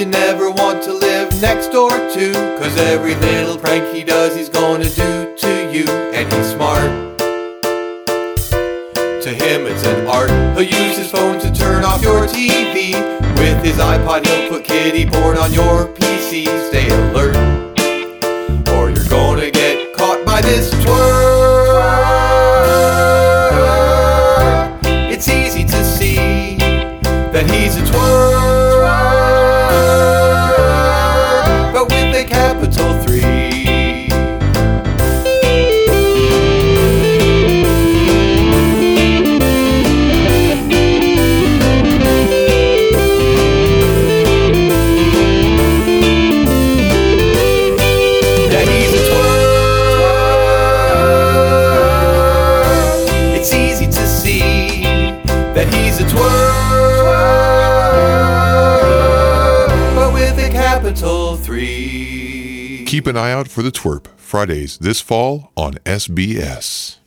you never want to live next door to, 'cause every little prank he does he's gonna do to you. And he's smart. To him it's an art. He'll use his phone to turn off your TV. With his iPod he'll put kiddie porn on your PC. Stay alert, or you're gonna get caught by this twerp. It's easy to see that he's a twerp, but with a capital 3. That he's a twerp, but with a capital 3. Keep an eye out for The Twerp, Fridays this fall on SBS.